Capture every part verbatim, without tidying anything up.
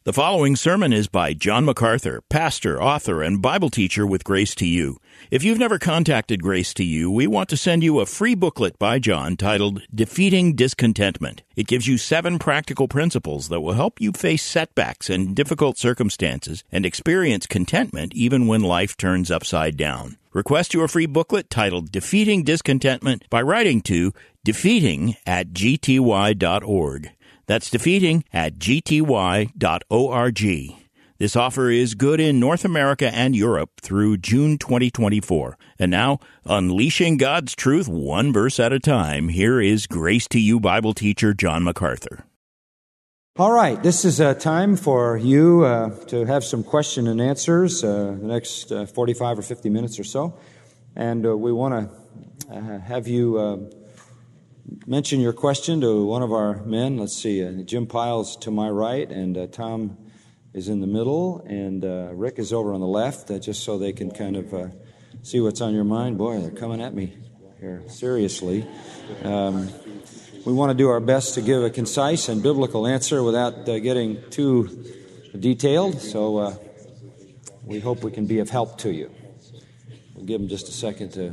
The following sermon is by John MacArthur, pastor, author, and Bible teacher with Grace to You. If you've never contacted Grace to You, we want to send you a free booklet by John titled Defeating Discontentment. It gives you seven practical principles that will help you face setbacks and difficult circumstances and experience contentment even when life turns upside down. Request your free booklet titled Defeating Discontentment by writing to defeating at g t y dot org. That's defeating at g t y dot org. This offer is good in North America and Europe through June twenty twenty-four. And now, unleashing God's truth one verse at a time, here is Grace to You Bible teacher John MacArthur. All right, this is a time for you uh, to have some question and answers, uh, the next uh, forty-five or fifty minutes or so. And uh, we want to uh, have you uh, mention your question to one of our men. Let's see, uh, Jim Piles to my right, and uh, Tom is in the middle, and uh, Rick is over on the left, uh, just so they can kind of uh, see what's on your mind. Boy, they're coming at me here, seriously. Um, we want to do our best to give a concise and biblical answer without uh, getting too detailed, so uh, we hope we can be of help to you. We'll give them just a second to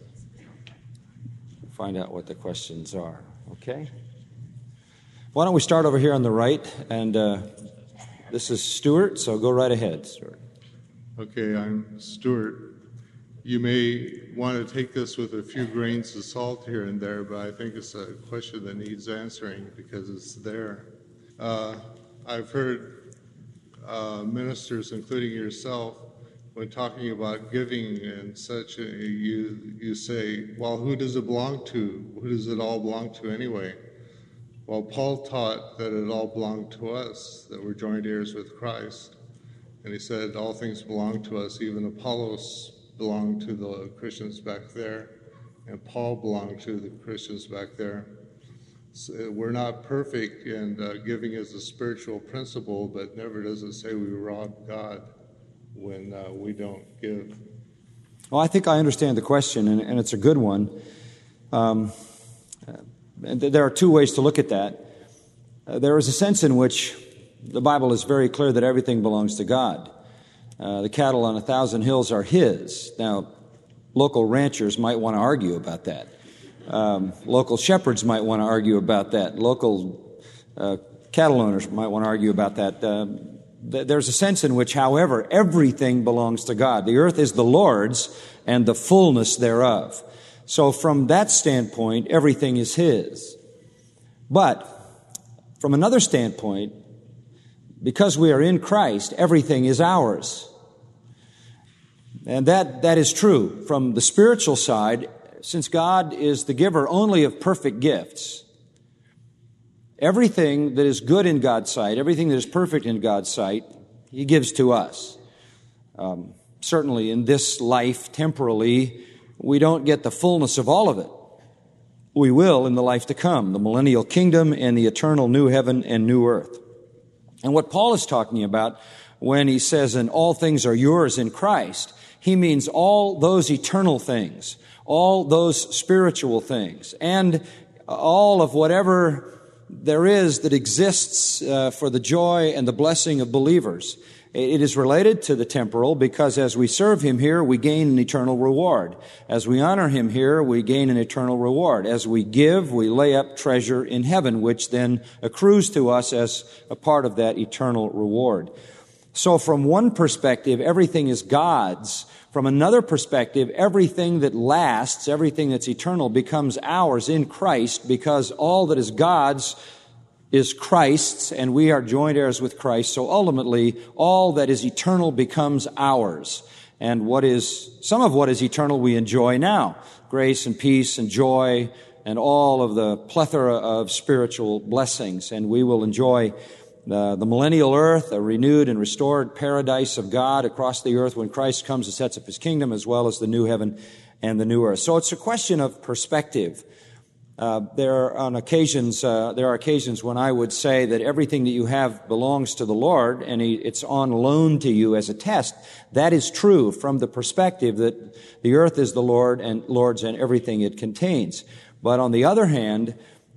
find out what the questions are, okay? Why don't we start over here on the right, and uh, this is Stuart, so go right ahead, Stuart. Okay, I'm Stuart. You may want to take this with a few grains of salt here and there, but I think it's a question that needs answering because it's there. Uh, I've heard uh, ministers, including yourself, when talking about giving and such, you you say, well, who does it belong to? Who does it all belong to anyway? Well, Paul taught that it all belonged to us, that we're joint heirs with Christ. And he said all things belong to us, even Apollos belonged to the Christians back there, and Paul belonged to the Christians back there. So we're not perfect, and uh, giving is a spiritual principle, but never does it say we rob God when uh, we don't give. Well, I think I understand the question, and, and it's a good one. Um, and th- there are two ways to look at that. Uh, there is a sense in which the Bible is very clear that everything belongs to God. Uh, the cattle on a thousand hills are His. Now, local ranchers might want to argue about that. Um, local shepherds might want to argue about that. Local uh, cattle owners might want to argue about that. Um, th- there's a sense in which, however, everything belongs to God. The earth is the Lord's and the fullness thereof. So from that standpoint, everything is His. But from another standpoint, because we are in Christ, everything is ours. And that, that is true. From the spiritual side, since God is the giver only of perfect gifts, everything that is good in God's sight, everything that is perfect in God's sight, He gives to us. Um, certainly in this life, temporally, we don't get the fullness of all of it. We will in the life to come, the millennial kingdom and the eternal new heaven and new earth. And what Paul is talking about when he says, and all things are yours in Christ, he means all those eternal things, all those spiritual things, and all of whatever there is that exists uh, for the joy and the blessing of believers. It is related to the temporal because as we serve Him here, we gain an eternal reward. As we honor Him here, we gain an eternal reward. As we give, we lay up treasure in heaven, which then accrues to us as a part of that eternal reward. So from one perspective, everything is God's. From another perspective, everything that lasts, everything that's eternal becomes ours in Christ because all that is God's is Christ's, and we are joint heirs with Christ. So ultimately, all that is eternal becomes ours. And what is, some of what is eternal we enjoy now. Grace and peace and joy and all of the plethora of spiritual blessings. And we will enjoy the, the millennial earth, a renewed and restored paradise of God across the earth when Christ comes and sets up His kingdom, as well as the new heaven and the new earth. So it's a question of perspective. Uh, there are on occasions, uh, there are occasions when I would say that everything that you have belongs to the Lord and he, it's on loan to you as a test. That is true from the perspective that the earth is the Lord and Lord's and everything it contains. But on the other hand,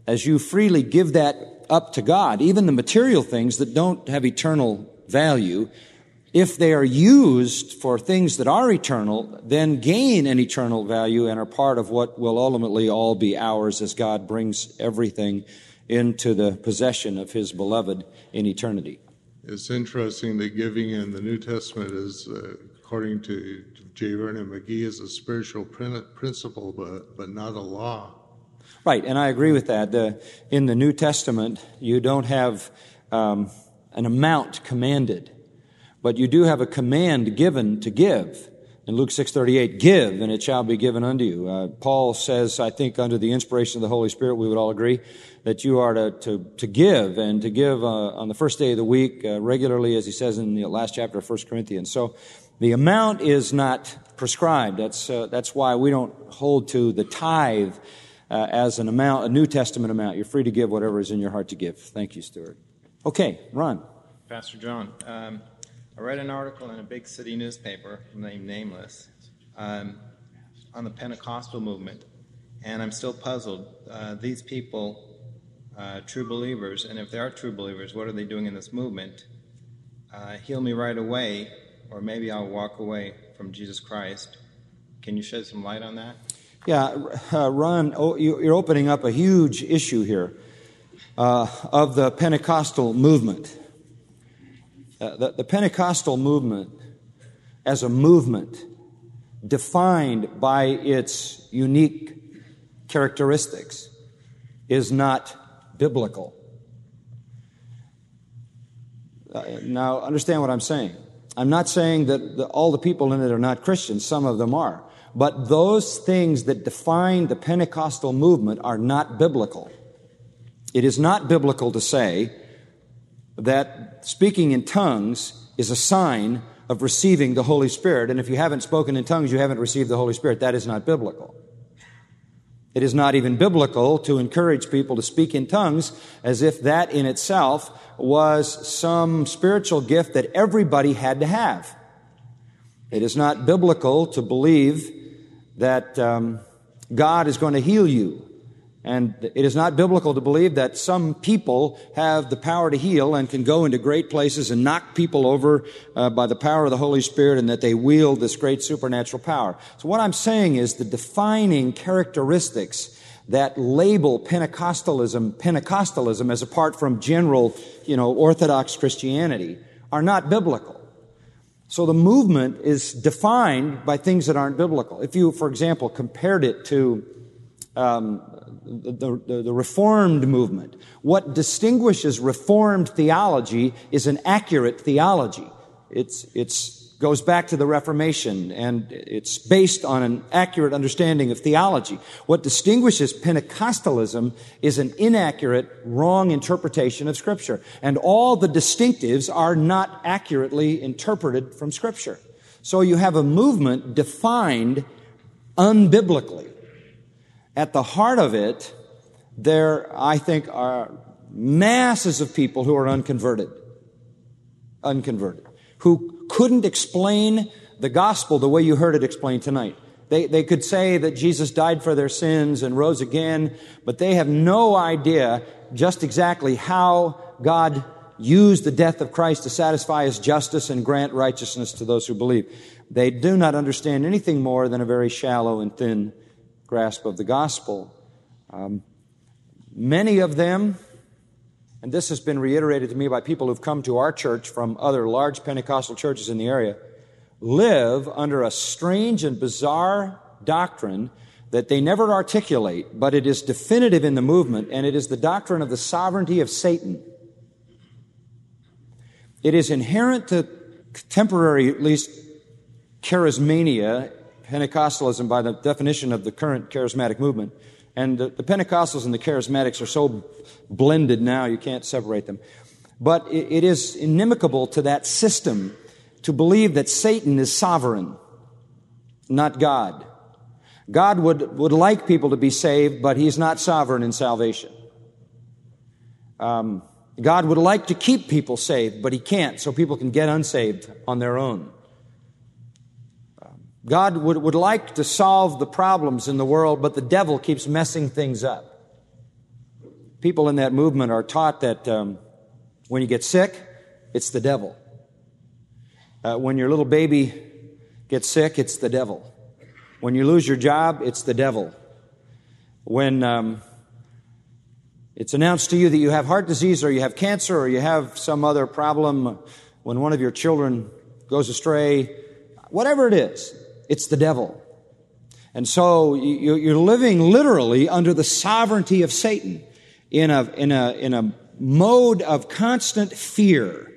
as you freely give that up to God, even the material things that don't have eternal value, if they are used for things that are eternal, then gain an eternal value and are part of what will ultimately all be ours as God brings everything into the possession of His beloved in eternity. It's interesting that giving in the New Testament is, uh, according to J. Vernon McGee, is a spiritual principle, but, but not a law. Right, and I agree with that. The, in the New Testament, you don't have um, an amount commanded, but you do have a command given to give. In Luke six thirty-eight, give, and it shall be given unto you. Uh, Paul says, I think under the inspiration of the Holy Spirit, we would all agree, that you are to, to, to give, and to give uh, on the first day of the week uh, regularly, as he says in the last chapter of First Corinthians. So the amount is not prescribed. That's, uh, that's why we don't hold to the tithe uh, as an amount, a New Testament amount. You're free to give whatever is in your heart to give. Thank you, Stuart. Okay, Ron. Pastor John, um, I read an article in a big city newspaper, named Nameless, um, on the Pentecostal movement, and I'm still puzzled. Uh, these people, uh, true believers, and if they are true believers, what are they doing in this movement? Uh, heal me right away, or maybe I'll walk away from Jesus Christ. Can you shed some light on that? Yeah, uh, Ron, oh, you're opening up a huge issue here uh, of the Pentecostal movement. Uh, the, the Pentecostal movement as a movement defined by its unique characteristics is not biblical. Uh, now, understand what I'm saying. I'm not saying that the, all the people in it are not Christians. Some of them are. But those things that define the Pentecostal movement are not biblical. It is not biblical to say that speaking in tongues is a sign of receiving the Holy Spirit. And if you haven't spoken in tongues, you haven't received the Holy Spirit. That is not biblical. It is not even biblical to encourage people to speak in tongues as if that in itself was some spiritual gift that everybody had to have. It is not biblical to believe that um, God is going to heal you. And it is not biblical to believe that some people have the power to heal and can go into great places and knock people over uh, by the power of the Holy Spirit, and that they wield this great supernatural power. So what I'm saying is the defining characteristics that label Pentecostalism, Pentecostalism as apart from general, you know, Orthodox Christianity are not biblical. So the movement is defined by things that aren't biblical. If you, for example, compared it to um, The, the, the Reformed movement. What distinguishes Reformed theology is an accurate theology. It's, it's goes back to the Reformation, and it's based on an accurate understanding of theology. What distinguishes Pentecostalism is an inaccurate, wrong interpretation of Scripture. And all the distinctives are not accurately interpreted from Scripture. So you have a movement defined unbiblically. At the heart of it, there, I think, are masses of people who are unconverted. Unconverted. Who couldn't explain the gospel the way you heard it explained tonight. They, they could say that Jesus died for their sins and rose again, but they have no idea just exactly how God used the death of Christ to satisfy His justice and grant righteousness to those who believe. They do not understand anything more than a very shallow and thin grasp of the gospel. Um, many of them, and this has been reiterated to me by people who've come to our church from other large Pentecostal churches in the area, live under a strange and bizarre doctrine that they never articulate, but it is definitive in the movement, and it is the doctrine of the sovereignty of Satan. It is inherent to contemporary, at least, charismania, Pentecostalism, by the definition of the current charismatic movement. And the, the Pentecostals and the charismatics are so blended now, you can't separate them. But it, it is inimical to that system to believe that Satan is sovereign, not God. God would, would like people to be saved, but He's not sovereign in salvation. Um, God would like to keep people saved, but He can't, so people can get unsaved on their own. God would, would like to solve the problems in the world, but the devil keeps messing things up. people in that movement are taught that um, when you get sick, it's the devil. Uh, when your little baby gets sick, it's the devil. When you lose your job, it's the devil. When um, it's announced to you that you have heart disease or you have cancer or you have some other problem, when one of your children goes astray, whatever it is, it's the devil. And so you're living literally under the sovereignty of Satan in a, in a, in a mode of constant fear.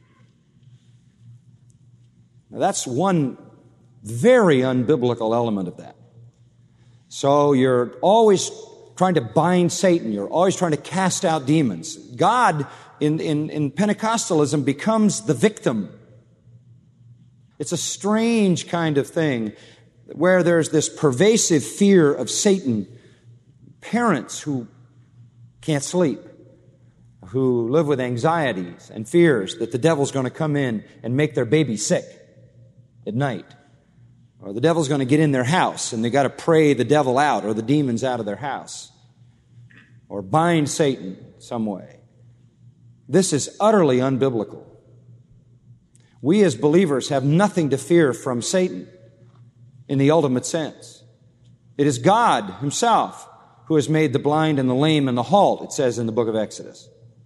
Now, that's one very unbiblical element of that. So you're always trying to bind Satan. You're always trying to cast out demons. God, in, in, in Pentecostalism, becomes the victim. It's a strange kind of thing where there's this pervasive fear of Satan. Parents who can't sleep, who live with anxieties and fears that the devil's going to come in and make their baby sick at night. Or the devil's going to get in their house and they got to pray the devil out or the demons out of their house. Or bind Satan some way. This is utterly unbiblical. We as believers have nothing to fear from Satan in the ultimate sense. It is God Himself who has made the blind and the lame and the halt, it says in the book of Exodus.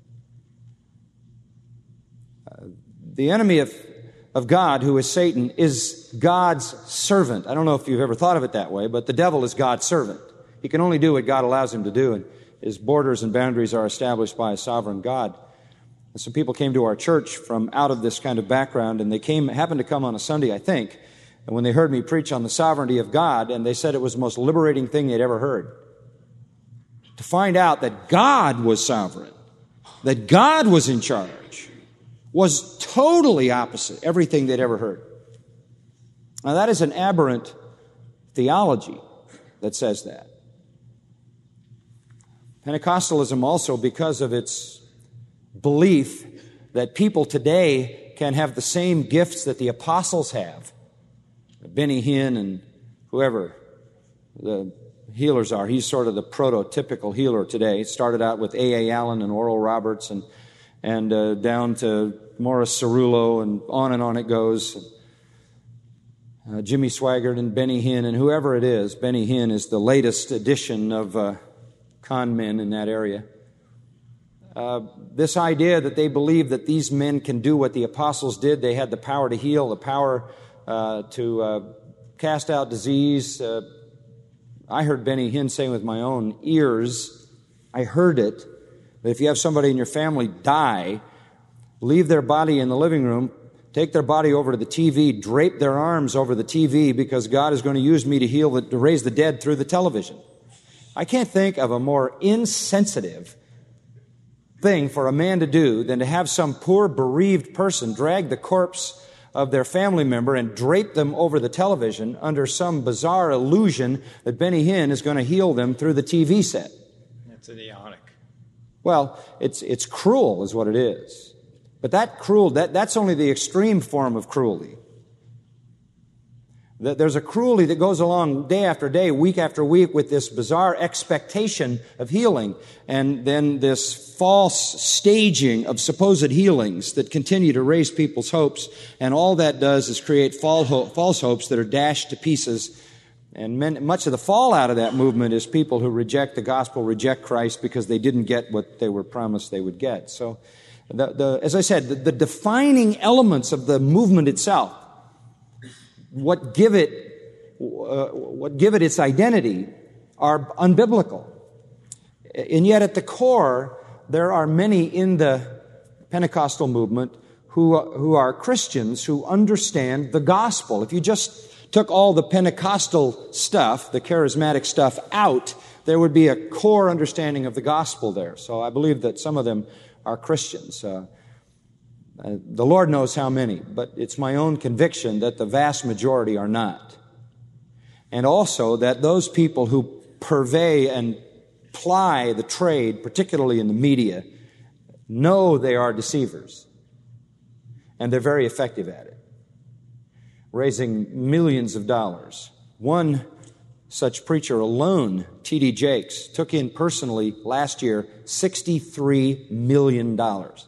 Uh, the enemy of, of God, who is Satan, is God's servant. I don't know if you've ever thought of it that way, but the devil is God's servant. He can only do what God allows him to do, and his borders and boundaries are established by a sovereign God. And some people came to our church from out of this kind of background, and they came happened to come on a Sunday, I think, and when they heard me preach on the sovereignty of God, and they said it was the most liberating thing they'd ever heard. To find out that God was sovereign, that God was in charge, was totally opposite everything they'd ever heard. Now that is an aberrant theology that says that. Pentecostalism also, because of its belief that people today can have the same gifts that the apostles have, Benny Hinn and whoever the healers are. He's sort of the prototypical healer today. It started out with A A. Allen and Oral Roberts and and uh, down to Morris Cerullo and on and on it goes. Uh, Jimmy Swaggart and Benny Hinn and whoever it is. Benny Hinn is the latest edition of uh, con men in that area. Uh, this idea that they believe that these men can do what the apostles did. They had the power to heal, the power uh, to uh, cast out disease. Uh, I heard Benny Hinn saying with my own ears, I heard it, that if you have somebody in your family die, leave their body in the living room, take their body over to the T V, drape their arms over the T V because God is going to use me to heal, the, to raise the dead through the television. I can't think of a more insensitive thing for a man to do than to have some poor bereaved person drag the corpse of their family member and drape them over the television under some bizarre illusion that Benny Hinn is going to heal them through the T V set. That's idiotic. Well, it's it's cruel is what it is. But that cruel, that, that's only the extreme form of cruelty. There's a cruelty that goes along day after day, week after week with this bizarre expectation of healing and then this false staging of supposed healings that continue to raise people's hopes, and all that does is create false hopes that are dashed to pieces. And much of the fallout of that movement is people who reject the gospel, reject Christ because they didn't get what they were promised they would get. So, the, the, as I said, the, the defining elements of the movement itself, what give it, uh, what give it its identity, are unbiblical. And yet, at the core, there are many in the Pentecostal movement who who are Christians who understand the gospel. If you just took all the Pentecostal stuff, the charismatic stuff, out, there would be a core understanding of the gospel there. So I believe that some of them are Christians. Uh, uh, the Lord knows how many, but it's my own conviction that the vast majority are not. And also that those people who purvey and ply the trade, particularly in the media, know they are deceivers. And they're very effective at it, raising millions of dollars. One such preacher alone, T D Jakes, took in personally last year sixty-three million dollars.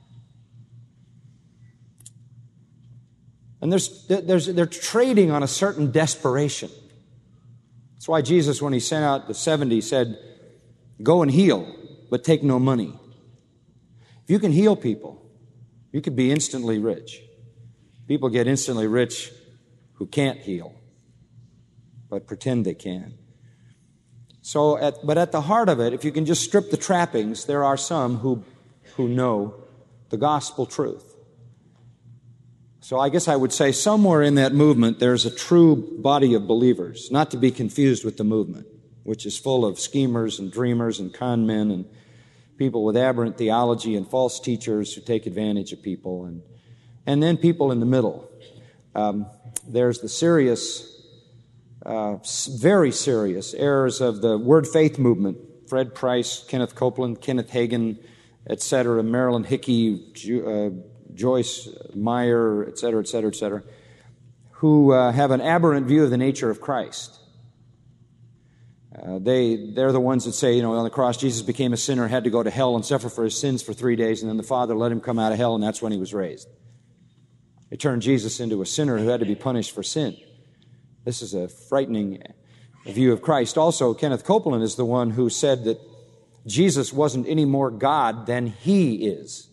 And there's, there's, they're trading on a certain desperation. That's why Jesus, when he sent out the seventy, said, go and heal, but take no money. If you can heal people, you could be instantly rich. People get instantly rich who can't heal, but pretend they can. So, at, but at the heart of it, if you can just strip the trappings, there are some who, who know the gospel truth. So I guess I would say somewhere in that movement there's a true body of believers, not to be confused with the movement, which is full of schemers and dreamers and con men and people with aberrant theology and false teachers who take advantage of people, and and then people in the middle. Um, there's the serious, uh, very serious errors of the Word Faith movement. Fred Price, Kenneth Copeland, Kenneth Hagin, et cetera, Marilyn Hickey, uh, Joyce Meyer, et cetera, et cetera, et cetera, who uh, have an aberrant view of the nature of Christ. Uh, they, they're the ones that say, you know, on the cross, Jesus became a sinner, had to go to hell and suffer for his sins for three days, and then the Father let him come out of hell, and that's when he was raised. They turned Jesus into a sinner who had to be punished for sin. This is a frightening view of Christ. Also, Kenneth Copeland is the one who said that Jesus wasn't any more God than he is.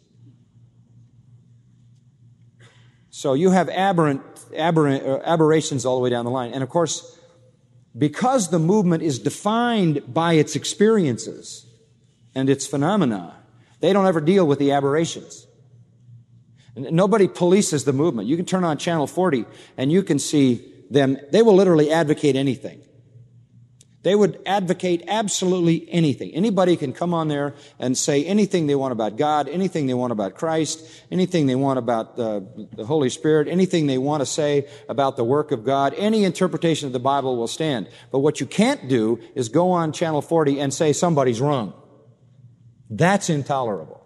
So you have aberrant, aberrant uh, aberrations all the way down the line. And of course, because the movement is defined by its experiences and its phenomena, they don't ever deal with the aberrations. And nobody polices the movement. You can turn on Channel forty and you can see them. They will literally advocate anything. They would advocate absolutely anything. Anybody can come on there and say anything they want about God, anything they want about Christ, anything they want about the, the Holy Spirit, anything they want to say about the work of God. Any interpretation of the Bible will stand. But what you can't do is go on Channel forty and say somebody's wrong. That's intolerable.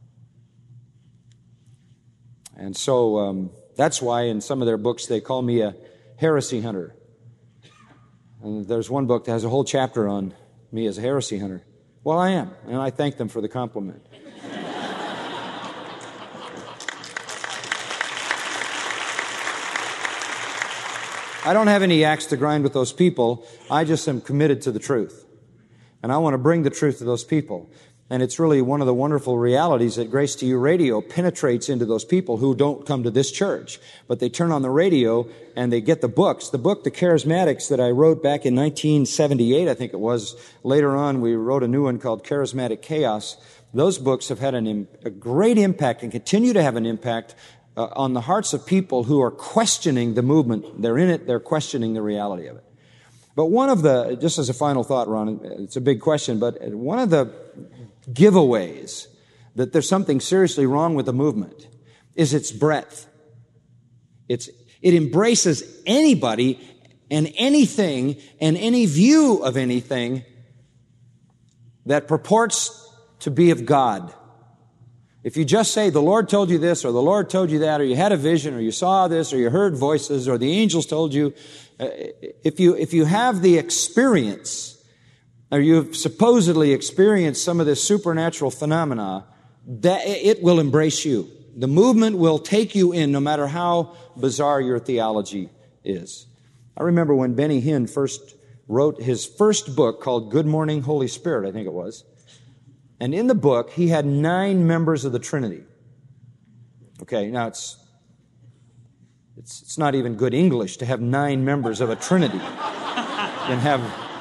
And so um, that's why in some of their books they call me a heresy hunter. And there's one book that has a whole chapter on me as a heresy hunter. Well, I am, and I thank them for the compliment. I don't have any axe to grind with those people. I just am committed to the truth. And I want to bring the truth to those people. And it's really one of the wonderful realities that Grace to You Radio penetrates into those people who don't come to this church. But they turn on the radio and they get the books. The book, The Charismatics, that I wrote back in nineteen seventy-eight, I think it was. Later on, we wrote a new one called Charismatic Chaos. Those books have had an, a great impact and continue to have an impact uh, on the hearts of people who are questioning the movement. They're in it, they're questioning the reality of it. But one of the, just as a final thought, Ron, it's a big question, but one of the giveaways that there's something seriously wrong with the movement is its breadth. It's, it embraces anybody and anything and any view of anything that purports to be of God. If you just say, the Lord told you this, or the Lord told you that, or you had a vision, or you saw this, or you heard voices, or the angels told you, uh, if you, if you have the experience, or you've supposedly experienced some of this supernatural phenomena, that it will embrace you. The movement will take you in no matter how bizarre your theology is. I remember when Benny Hinn first wrote his first book called Good Morning, Holy Spirit, I think it was. And in the book, he had nine members of the Trinity. Okay, now it's, it's, it's not even good English to have nine members of a Trinity. And have...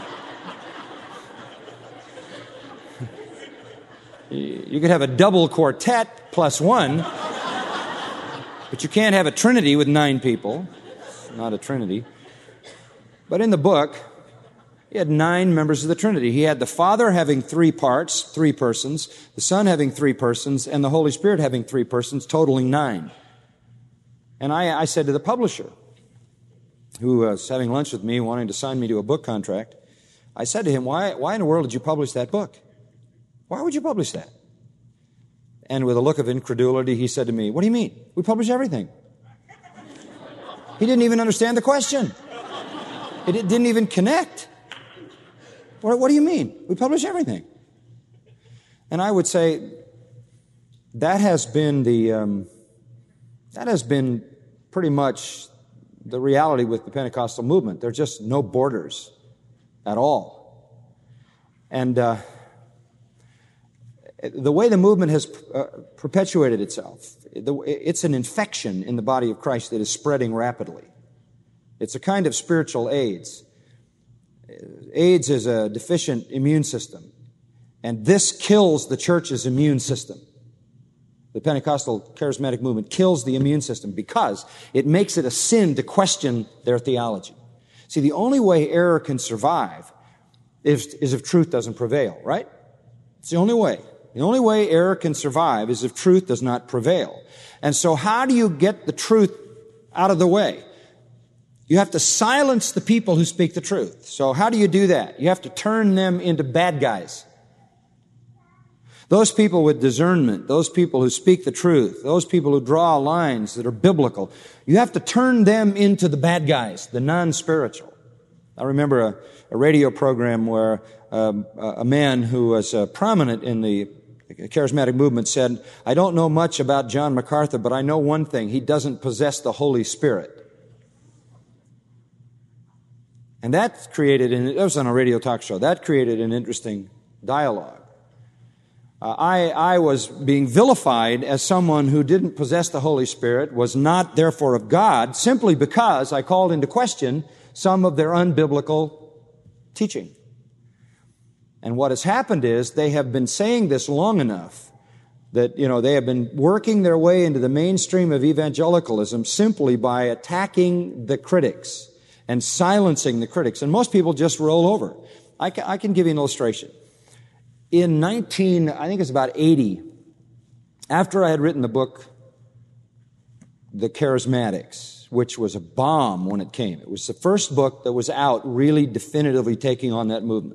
You could have a double quartet plus one, but you can't have a trinity with nine people. Not a trinity. But in the book, he had nine members of the Trinity. He had the Father having three parts, three persons, the Son having three persons, and the Holy Spirit having three persons, totaling nine. And I, I said to the publisher, who was having lunch with me, wanting to sign me to a book contract, I said to him, why, why in the world did you publish that book? Why would you publish that? And with a look of incredulity, he said to me, what do you mean? We publish everything. He didn't even understand the question. It didn't even connect. What, what do you mean? We publish everything. And I would say that has been the um, that has been pretty much the reality with the Pentecostal movement. There are just no borders at all. And uh, the way the movement has uh, perpetuated itself, it's an infection in the body of Christ that is spreading rapidly. It's a kind of spiritual AIDS. AIDS is a deficient immune system, and this kills the church's immune system. The Pentecostal charismatic movement kills the immune system because it makes it a sin to question their theology. See, the only way error can survive is, is if truth doesn't prevail, right? It's the only way. The only way error can survive is if truth does not prevail. And so how do you get the truth out of the way? You have to silence the people who speak the truth. So how do you do that? You have to turn them into bad guys. Those people with discernment, those people who speak the truth, those people who draw lines that are biblical, you have to turn them into the bad guys, the non-spiritual. I remember a, a radio program where um, a man who was uh, prominent in the charismatic movement said, "I don't know much about John MacArthur, but I know one thing. He doesn't possess the Holy Spirit." And that created, and it was on a radio talk show, that created an interesting dialogue. Uh, I, I was being vilified as someone who didn't possess the Holy Spirit, was not therefore of God, simply because I called into question some of their unbiblical teaching. And what has happened is they have been saying this long enough that, you know, they have been working their way into the mainstream of evangelicalism simply by attacking the critics and silencing the critics. And most people just roll over. I can, I can give you an illustration. In nineteen, I think it's about eighty, after I had written the book, The Charismatics, which was a bomb when it came. It was the first book that was out really definitively taking on that movement.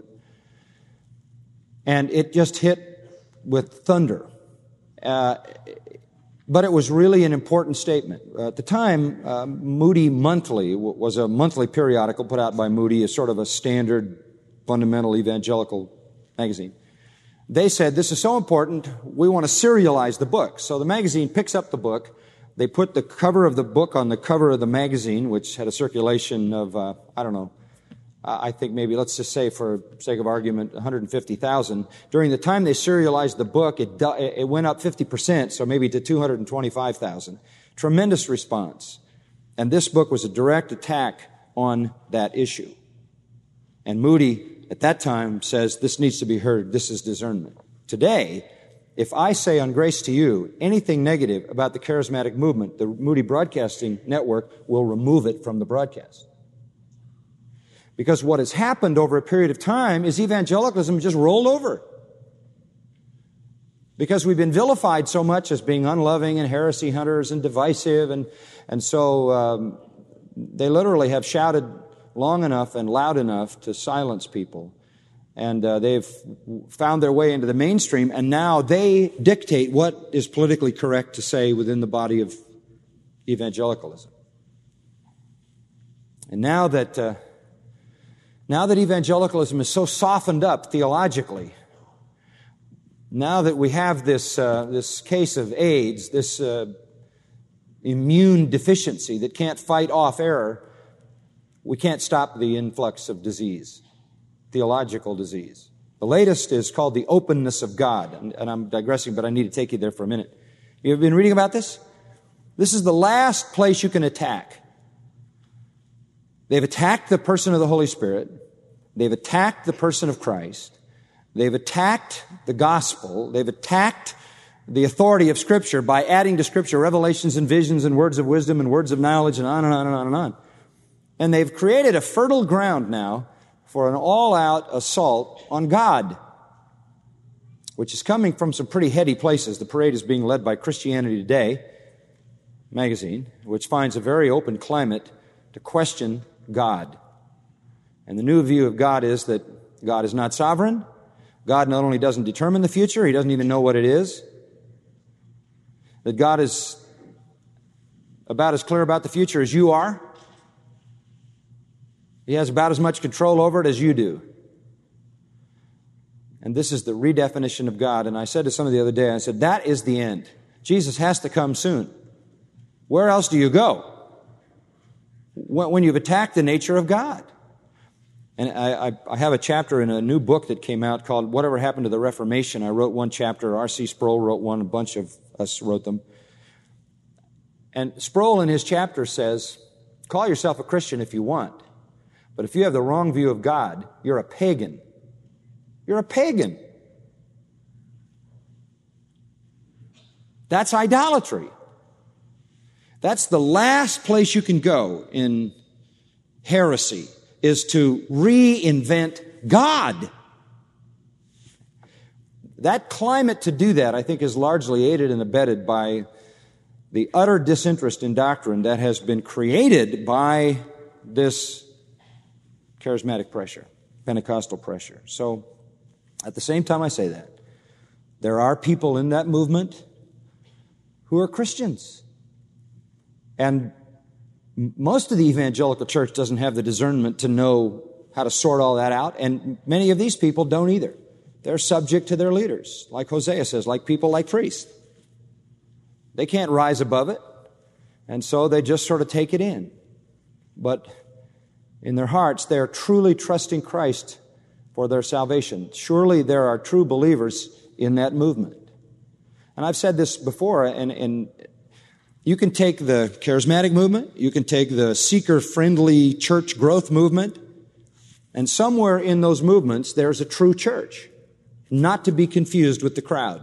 And it just hit with thunder. Uh, but it was really an important statement. Uh, at the time, uh, Moody Monthly w- was a monthly periodical put out by Moody as sort of a standard fundamental evangelical magazine. They said, this is so important, we want to serialize the book. So the magazine picks up the book. They put the cover of the book on the cover of the magazine, which had a circulation of, uh, I don't know, I think maybe, let's just say for sake of argument, one hundred fifty thousand. During the time they serialized the book, it, it went up fifty percent, so maybe to two hundred twenty-five thousand. Tremendous response. And this book was a direct attack on that issue. And Moody, at that time, says this needs to be heard. This is discernment. Today, if I say on Grace to You anything negative about the charismatic movement, the Moody Broadcasting Network will remove it from the broadcast. Because what has happened over a period of time is evangelicalism just rolled over. Because we've been vilified so much as being unloving and heresy hunters and divisive, and, and so um, they literally have shouted long enough and loud enough to silence people. And uh, they've found their way into the mainstream, and now they dictate what is politically correct to say within the body of evangelicalism. And now that uh, now that evangelicalism is so softened up theologically, now that we have this uh, this case of AIDS, this uh, immune deficiency that can't fight off error, we can't stop the influx of disease, theological disease. The latest is called the openness of God, and, and I'm digressing, but I need to take you there for a minute. You've been reading about this? This is the last place you can attack. They've attacked the person of the Holy Spirit. They've attacked the person of Christ. They've attacked the gospel. They've attacked the authority of Scripture by adding to Scripture revelations and visions and words of wisdom and words of knowledge and on and on and on and on. And they've created a fertile ground now for an all-out assault on God, which is coming from some pretty heady places. The parade is being led by Christianity Today magazine, which finds a very open climate to question God. And the new view of God is that God is not sovereign. God not only doesn't determine the future, He doesn't even know what it is. That God is about as clear about the future as you are. He has about as much control over it as you do. And this is the redefinition of God. And I said to somebody the other day, I said, that is the end. Jesus has to come soon. Where else do you go when you've attacked the nature of God? And I, I, I have a chapter in a new book that came out called Whatever Happened to the Reformation. I wrote one chapter. R C Sproul wrote one. A bunch of us wrote them. And Sproul in his chapter says, call yourself a Christian if you want. But if you have the wrong view of God, you're a pagan. You're a pagan. That's idolatry. That's the last place you can go in heresy, is to reinvent God. That climate to do that, I think, is largely aided and abetted by the utter disinterest in doctrine that has been created by this charismatic pressure, Pentecostal pressure. So, at the same time I say that, there are people in that movement who are Christians. And most of the evangelical church doesn't have the discernment to know how to sort all that out, and many of these people don't either. They're subject to their leaders, like Hosea says, like people like priests. They can't rise above it, and so they just sort of take it in. But in their hearts, they are truly trusting Christ for their salvation. Surely there are true believers in that movement. And I've said this before, and, and you can take the charismatic movement, you can take the seeker-friendly church growth movement, and somewhere in those movements there's a true church, not to be confused with the crowd.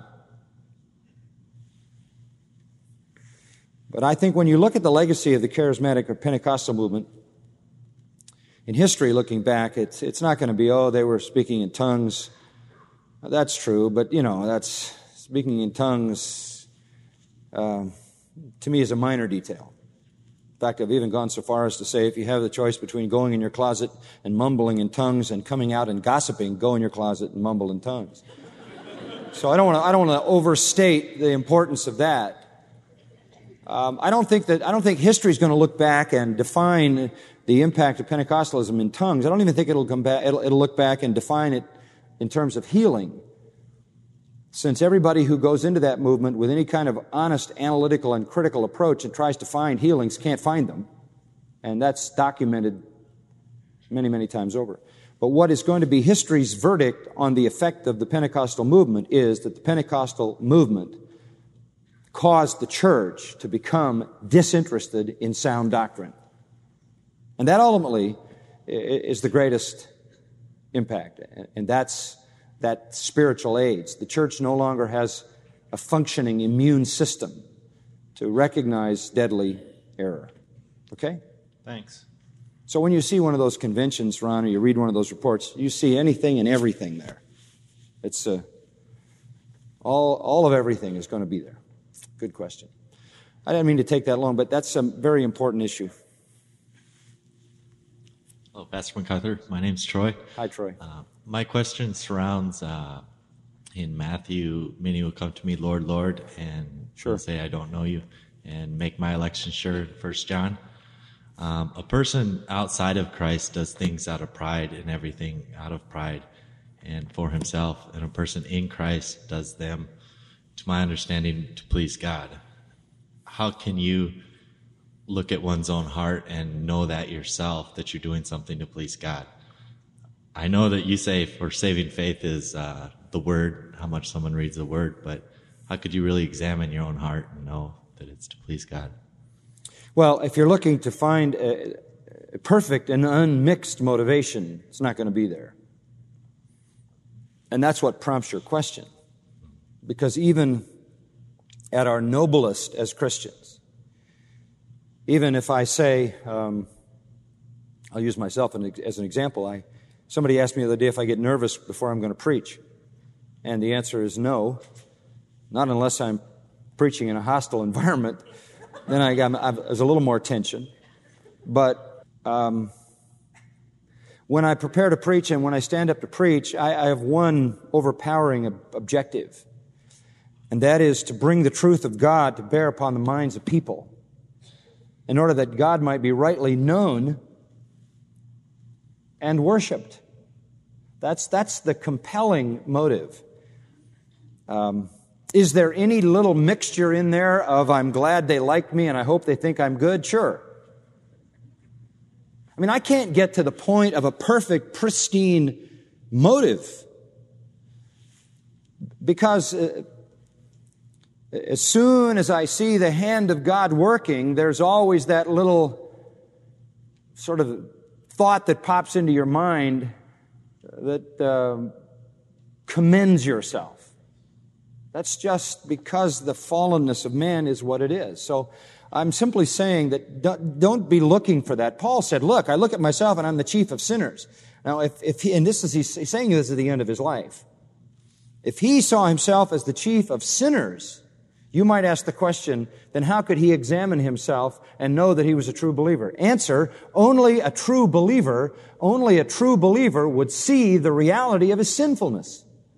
But I think when you look at the legacy of the charismatic or Pentecostal movement, in history, looking back, it's it's not going to be, oh, they were speaking in tongues. That's true, but, you know, that's speaking in tongues, uh, to me, is a minor detail. In fact, I've even gone so far as to say, if you have the choice between going in your closet and mumbling in tongues and coming out and gossiping, go in your closet and mumble in tongues. So I don't want to I don't want to overstate the importance of that. Um, I don't think that I don't think history is going to look back and define the impact of Pentecostalism in tongues. I don't even think it'll come back. It'll, it'll look back and define it in terms of healing, since everybody who goes into that movement with any kind of honest, analytical, and critical approach and tries to find healings can't find them, and that's documented many, many times over. But what is going to be history's verdict on the effect of the Pentecostal movement is that the Pentecostal movement caused the church to become disinterested in sound doctrine. And that ultimately is the greatest impact. And that's that spiritual AIDS. The church no longer has a functioning immune system to recognize deadly error. Okay? Thanks. So when you see one of those conventions, Ron, or you read one of those reports, you see anything and everything there. It's uh, all all of everything is going to be there. Good question. I didn't mean to take that long, but that's a very important issue. Hello, Pastor MacArthur. My name's Troy. Hi, Troy. Uh, my question surrounds uh, in Matthew, many will come to me, Lord, Lord, and sure. say, I don't know you, and make my election sure, First John. Um, a person outside of Christ does things out of pride and everything out of pride and for himself, and a person in Christ does them, to my understanding, to please God. How can you look at one's own heart and know that yourself, that you're doing something to please God? I know that you say for saving faith is uh, the Word, how much someone reads the Word, but how could you really examine your own heart and know that it's to please God? Well, if you're looking to find a, a perfect and unmixed motivation, it's not going to be there. And that's what prompts your question. Because even at our noblest as Christians, even if I say, um, I'll use myself as an example. I somebody asked me the other day if I get nervous before I'm going to preach. And the answer is no. Not unless I'm preaching in a hostile environment. Then I got, I've, there's a little more tension. But um, when I prepare to preach and when I stand up to preach, I, I have one overpowering ob- objective. And that is to bring the truth of God to bear upon the minds of people in order that God might be rightly known and worshiped. That's, that's the compelling motive. Um, is there any little mixture in there of I'm glad they like me and I hope they think I'm good? Sure. I mean, I can't get to the point of a perfect, pristine motive because uh, as soon as I see the hand of God working, there's always that little sort of thought that pops into your mind that uh, commends yourself. That's just because the fallenness of man is what it is. So I'm simply saying that don't be looking for that. Paul said, look, I look at myself and I'm the chief of sinners. Now, if, if he, and this is, he's saying this at the end of his life. If he saw himself as the chief of sinners, you might ask the question, then how could he examine himself and know that he was a true believer? Answer, only a true believer, only a true believer would see the reality of his sinfulness.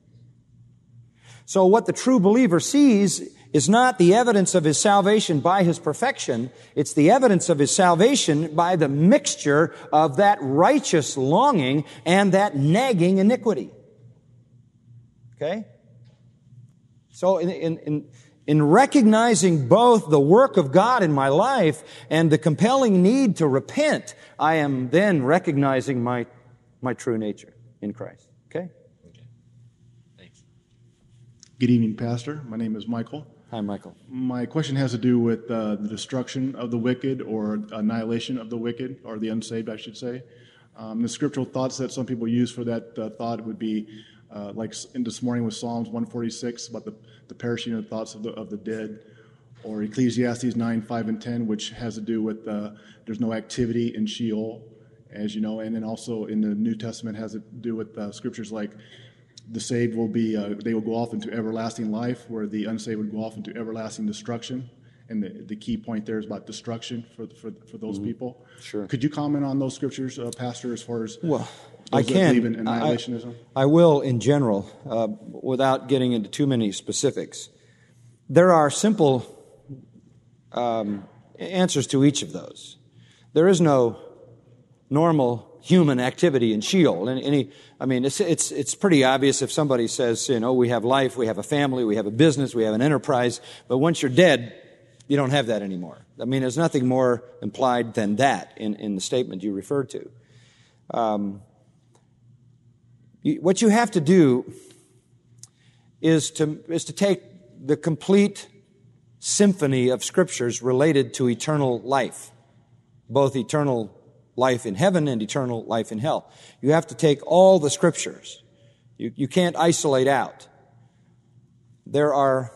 So what the true believer sees is not the evidence of his salvation by his perfection. It's the evidence of his salvation by the mixture of that righteous longing and that nagging iniquity. Okay? So in, in, in, in recognizing both the work of God in my life and the compelling need to repent, I am then recognizing my, my true nature in Christ. Okay? Good evening, Pastor. My name is Michael. Hi, Michael. My question has to do with uh, the destruction of the wicked or annihilation of the wicked, or the unsaved, I should say. Um, the scriptural thoughts that some people use for that uh, thought would be uh, like in this morning with Psalms one forty-six about the, the perishing of the thoughts of the, of the dead, or Ecclesiastes nine, five, and ten, which has to do with uh, there's no activity in Sheol, as you know, and then also in the New Testament has to do with uh, scriptures like the saved will be, uh, they will go off into everlasting life, where the unsaved would go off into everlasting destruction. And the, the key point there is about destruction for for, for those mm-hmm. people. Sure. Could you comment on those scriptures, uh, Pastor, as far as well, I can. believe in annihilationism? I, I will in general, uh, without getting into too many specifics. There are simple um, answers to each of those. There is no normal human activity in Sheol. And any, I mean, it's it's it's pretty obvious if somebody says, you know, we have life, we have a family, we have a business, we have an enterprise, but once you're dead, you don't have that anymore. I mean, there's nothing more implied than that in, in the statement you referred to. Um, you, what you have to do is to is to take the complete symphony of scriptures related to eternal life, both eternal life in heaven and eternal life in hell. You have to take all the scriptures. You, you can't isolate out. There are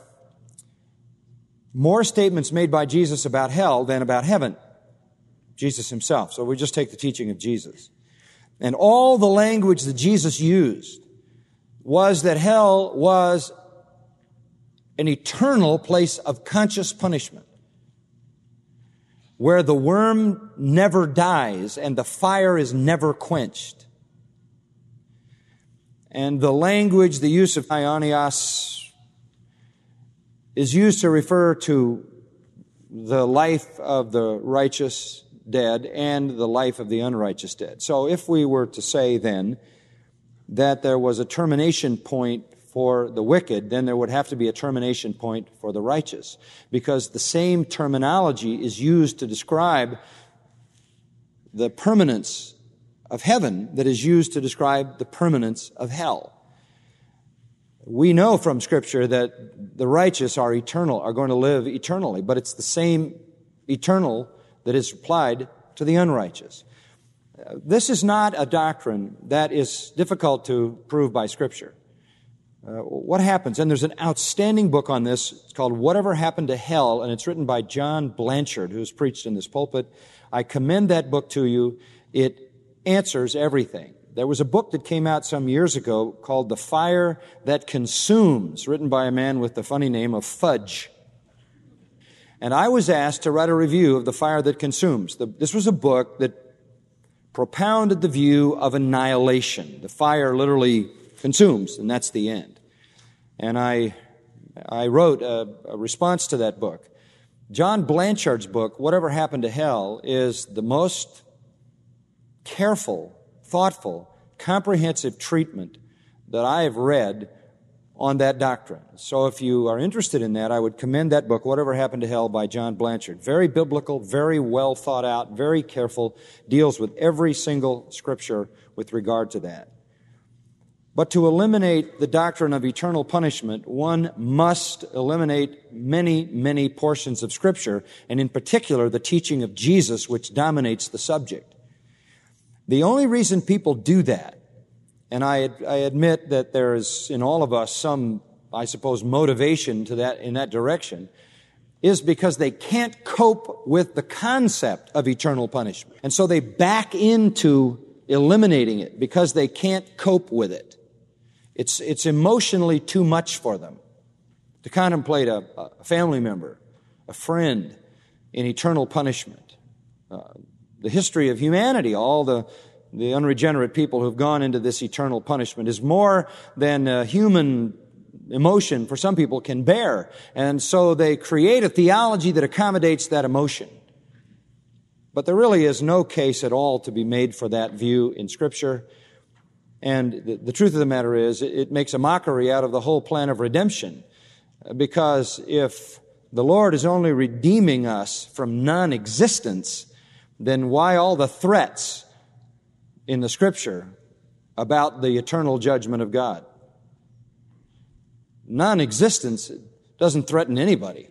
more statements made by Jesus about hell than about heaven. Jesus himself. So we just take the teaching of Jesus. And all the language that Jesus used was that hell was an eternal place of conscious punishment, where the worm never dies and the fire is never quenched. And the language, the use of aionios, is used to refer to the life of the righteous dead and the life of the unrighteous dead. So if we were to say then that there was a termination point for the wicked, then there would have to be a termination point for the righteous, because the same terminology is used to describe the permanence of heaven that is used to describe the permanence of hell. We know from Scripture that the righteous are eternal, are going to live eternally, but it's the same eternal that is applied to the unrighteous. This is not a doctrine that is difficult to prove by Scripture. Uh, what happens? And there's an outstanding book on this. It's called Whatever Happened to Hell, and it's written by John Blanchard, who's preached in this pulpit. I commend that book to you. It answers everything. There was a book that came out some years ago called The Fire That Consumes, written by a man with the funny name of Fudge. And I was asked to write a review of The Fire That Consumes. The, this was a book that propounded the view of annihilation. The fire literally consumes, and that's the end. And I I wrote a, a response to that book. John Blanchard's book, Whatever Happened to Hell, is the most careful, thoughtful, comprehensive treatment that I have read on that doctrine. So if you are interested in that, I would commend that book, Whatever Happened to Hell by John Blanchard. Very biblical, very well thought out, very careful, deals with every single scripture with regard to that. But to eliminate the doctrine of eternal punishment, one must eliminate many, many portions of Scripture, and in particular the teaching of Jesus, which dominates the subject. The only reason people do that, and I, I admit that there is in all of us some, I suppose, motivation to that in that direction, is because they can't cope with the concept of eternal punishment. And so they back into eliminating it because they can't cope with it. It's, it's emotionally too much for them to contemplate a, a family member, a friend in eternal punishment. Uh, the history of humanity, all the, the unregenerate people who've gone into this eternal punishment is more than uh, human emotion for some people can bear. And so they create a theology that accommodates that emotion. But there really is no case at all to be made for that view in Scripture. And the, the truth of the matter is, it, it makes a mockery out of the whole plan of redemption. Because if the Lord is only redeeming us from non-existence, then why all the threats in the Scripture about the eternal judgment of God? Non-existence doesn't threaten anybody.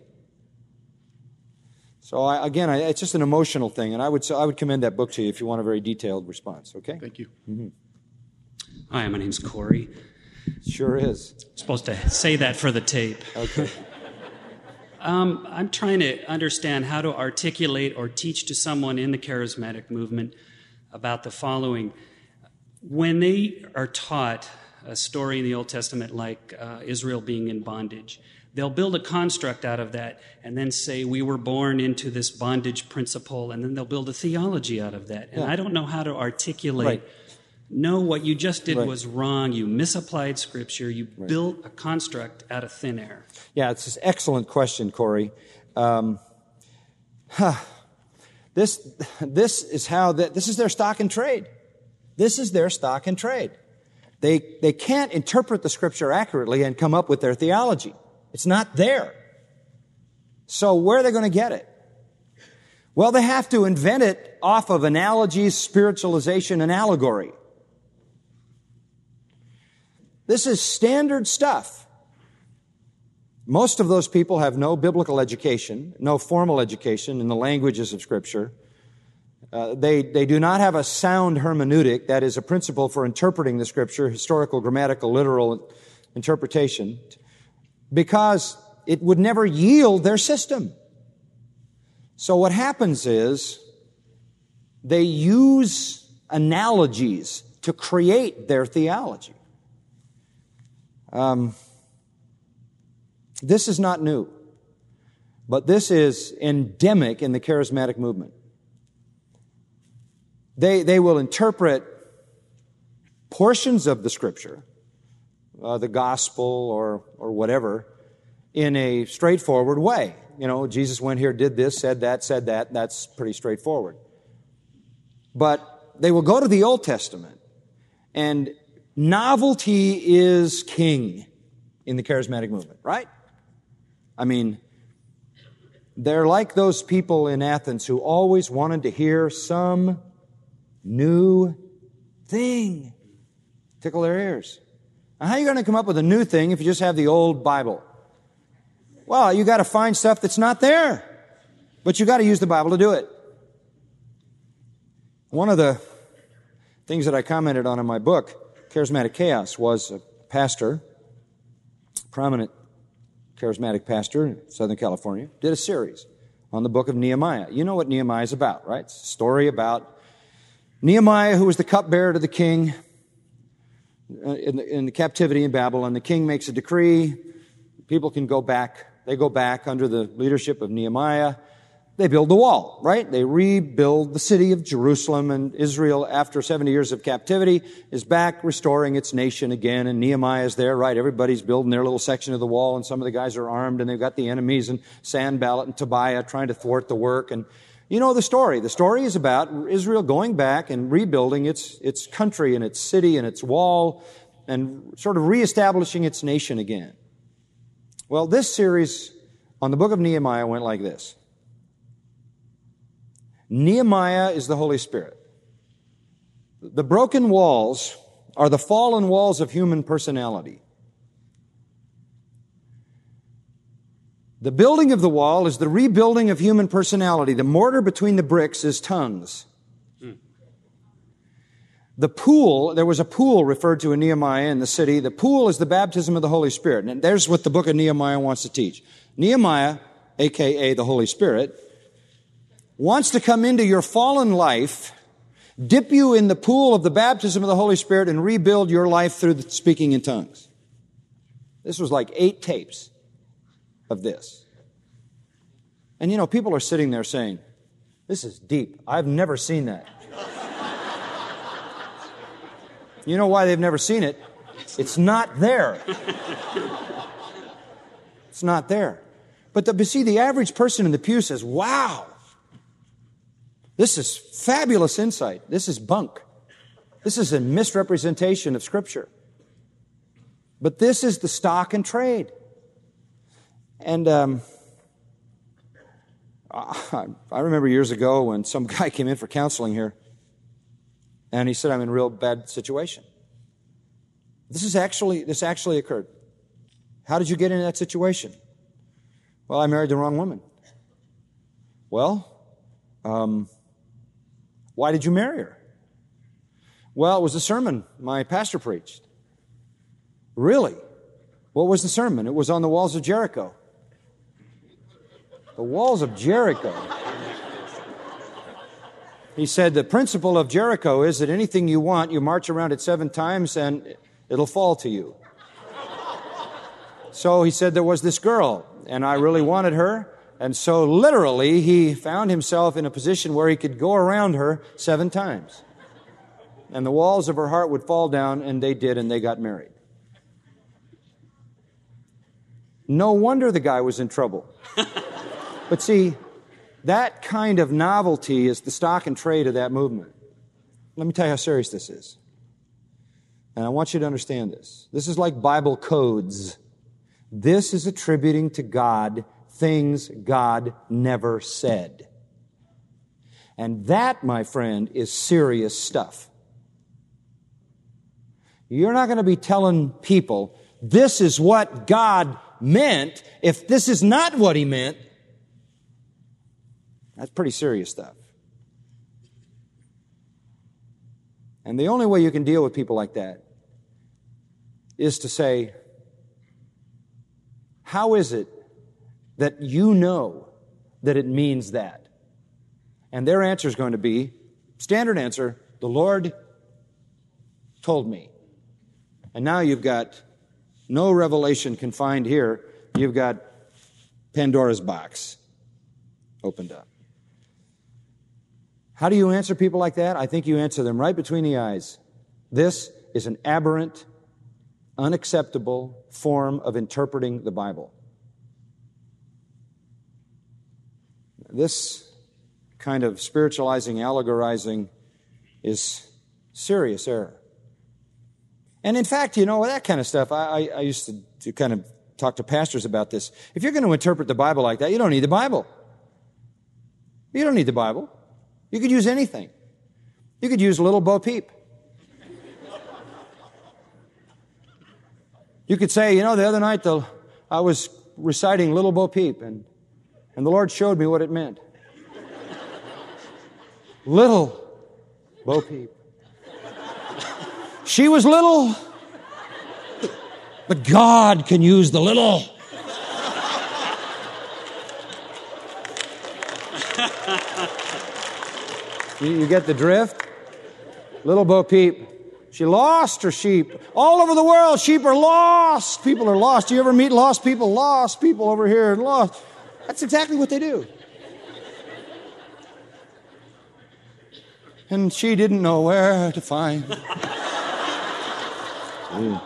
So I, again, I, it's just an emotional thing, and I would I would commend that book to you if you want a very detailed response. Okay? Thank you. Mm-hmm. Hi, my name's Corey. Sure is. I'm supposed to say that for the tape. Okay. um, I'm trying to understand how to articulate or teach to someone in the charismatic movement about the following. When they are taught a story in the Old Testament like uh, Israel being in bondage, they'll build a construct out of that and then say, we were born into this bondage principle, and then they'll build a theology out of that. And Yeah. I don't know how to articulate, Right. no, what you just did Right. was wrong. You misapplied Scripture. You Right. built a construct out of thin air. Yeah, it's an excellent question, Corey. Um, huh. This, this is how the, this is their stock and trade. This is their stock and trade. They, they can't interpret the Scripture accurately and come up with their theology. It's not there. So where are they going to get it? Well, they have to invent it off of analogies, spiritualization, and allegory. This is standard stuff. Most of those people have no biblical education, no formal education in the languages of Scripture. Uh, they, they do not have a sound hermeneutic, that is a principle for interpreting the Scripture, historical, grammatical, literal interpretation, because it would never yield their system. So what happens is they use analogies to create their theology. Um, this is not new, but this is endemic in the charismatic movement. They, they will interpret portions of the Scripture, uh, the gospel or, or whatever, in a straightforward way. You know, Jesus went here, did this, said that, said that. That's pretty straightforward. But they will go to the Old Testament, and novelty is king in the charismatic movement, right? I mean, they're like those people in Athens who always wanted to hear some new thing. Tickle their ears. Now, how are you going to come up with a new thing if you just have the old Bible? Well, you got to find stuff that's not there. But you got to use the Bible to do it. One of the things that I commented on in my book, Charismatic Chaos, was a pastor, prominent charismatic pastor in Southern California, did a series on the book of Nehemiah. You know what Nehemiah is about, right? It's a story about Nehemiah, who was the cupbearer to the king in the, in the captivity in Babylon. The king makes a decree. People can go back. They go back under the leadership of Nehemiah. They build the wall, right? They rebuild the city of Jerusalem, and Israel, after seventy years of captivity, is back restoring its nation again, and Nehemiah is there, right? Everybody's building their little section of the wall, and some of the guys are armed, and they've got the enemies, and Sanballat and Tobiah trying to thwart the work, and You know the story. The story is about Israel going back and rebuilding its, its country and its city and its wall and sort of reestablishing its nation again. Well, this series on the book of Nehemiah went like this. Nehemiah is the Holy Spirit. The broken walls are the fallen walls of human personality. The building of the wall is the rebuilding of human personality. The mortar between the bricks is tongues. Hmm. The pool, there was a pool referred to in Nehemiah in the city. The pool is the baptism of the Holy Spirit. And there's what the book of Nehemiah wants to teach. Nehemiah, a k a the Holy Spirit, wants to come into your fallen life, dip you in the pool of the baptism of the Holy Spirit, and rebuild your life through the speaking in tongues. This was like eight tapes of this. And you know, people are sitting there saying, this is deep. I've never seen that. You know why they've never seen it? It's not there. It's not there. But the, but see, the average person in the pew says, wow, this is fabulous insight. This is bunk. This is a misrepresentation of Scripture. But this is the stock and trade. And um, I, I remember years ago when some guy came in for counseling here, and he said, I'm in a real bad situation. This is actually, this actually occurred. How did you get in that situation? Well, I married the wrong woman. Well, um, why did you marry her? Well, it was a sermon my pastor preached. Really? What was the sermon? It was on the walls of Jericho. The walls of Jericho. He said the principle of Jericho is that anything you want, you march around it seven times and it'll fall to you. So he said there was this girl, and I really wanted her, and so literally he found himself in a position where he could go around her seven times. And the walls of her heart would fall down, and they did, and they got married. No wonder the guy was in trouble. But see, that kind of novelty is the stock and trade of that movement. Let me tell you how serious this is. And I want you to understand this. This is like Bible codes. This is attributing to God things God never said. And that, my friend, is serious stuff. You're not going to be telling people, this is what God meant, if this is not what He meant. That's pretty serious stuff. And the only way you can deal with people like that is to say, how is it that you know that it means that? And their answer is going to be, standard answer, the Lord told me. And now you've got no revelation confined here. You've got Pandora's box opened up. How do you answer people like that? I think you answer them right between the eyes. This is an aberrant, unacceptable form of interpreting the Bible. This kind of spiritualizing, allegorizing is serious error. And in fact, you know, that kind of stuff, I, I, I used to, to kind of talk to pastors about this. If you're going to interpret the Bible like that, you don't need the Bible. You don't need the Bible. You could use anything. You could use Little Bo Peep. You could say, you know, the other night the, I was reciting Little Bo Peep, and, and the Lord showed me what it meant. Little Bo Peep. She was little, but God can use the little. You, you get the drift? Little Bo Peep. She lost her sheep. All over the world, sheep are lost. People are lost. Do you ever meet lost people? Lost people over here and lost. That's exactly what they do. And she didn't know where to find. Have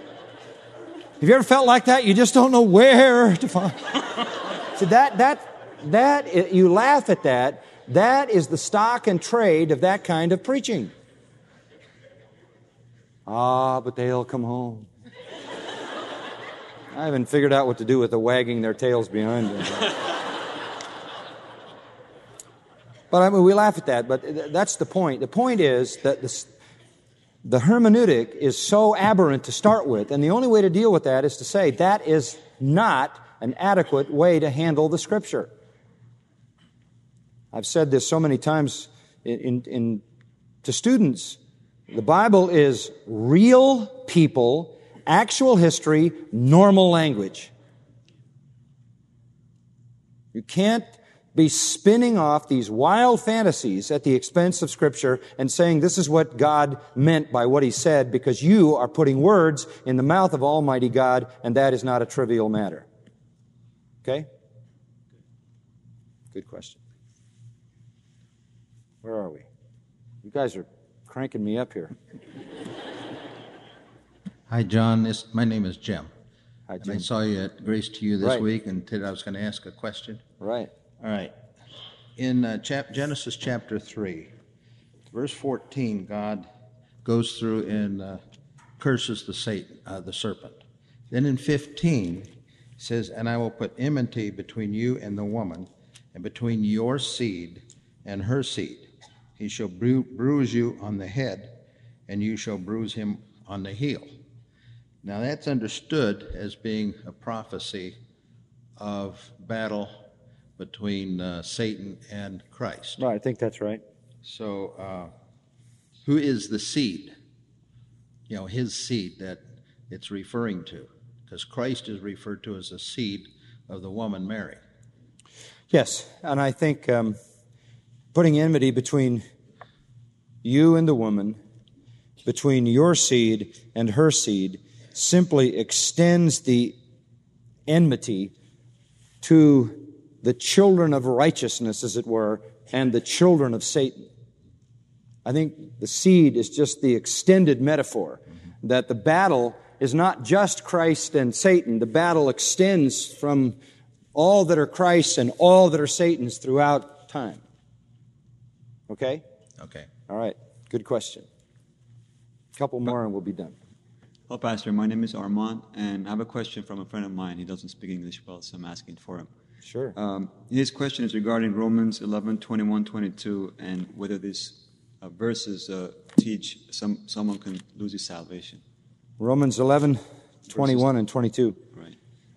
you ever felt like that? You just don't know where to find. So that that that, you laugh at that. That is the stock and trade of that kind of preaching. Ah, but they'll come home. I haven't figured out what to do with the wagging their tails behind them. But I mean, we laugh at that, but that's the point. The point is that the, the hermeneutic is so aberrant to start with, and the only way to deal with that is to say that is not an adequate way to handle the Scripture. I've said this so many times in, in, in, to students. The Bible is real people, actual history, normal language. You can't be spinning off these wild fantasies at the expense of Scripture and saying this is what God meant by what He said, because you are putting words in the mouth of Almighty God, and that is not a trivial matter. Okay? Good question. Where are we? You guys are cranking me up here. Hi, John. This, my name is Jim. Hi, Jim. And I saw you at Grace to You this Right. week, and today I was going to ask a question. Right. All right. In uh, chap- Genesis chapter three, verse fourteen, God goes through and uh, curses the Satan, uh, the serpent. Then in fifteen, he says, "And I will put enmity between you and the woman, and between your seed and her seed. He shall bru- bruise you on the head, and you shall bruise him on the heel." Now that's understood as being a prophecy of battle between uh, Satan and Christ. Right, I think that's right. So uh, who is the seed? You know, his seed that it's referring to. Because Christ is referred to as the seed of the woman Mary. Yes, and I think um, putting enmity between you and the woman, between your seed and her seed, simply extends the enmity to the children of righteousness, as it were, and the children of Satan. I think the seed is just the extended metaphor, that the battle is not just Christ and Satan. The battle extends from all that are Christ's and all that are Satan's throughout time. Okay? Okay. All right. Good question. A couple more and we'll be done. Hello, Pastor. My name is Armand, and I have a question from a friend of mine. He doesn't speak English well, so I'm asking for him. Sure. Um, his question is regarding Romans eleven, twenty-one, twenty-two, and whether these uh, verses uh, teach some someone can lose his salvation. Romans eleven, twenty-one and twenty-two. Right.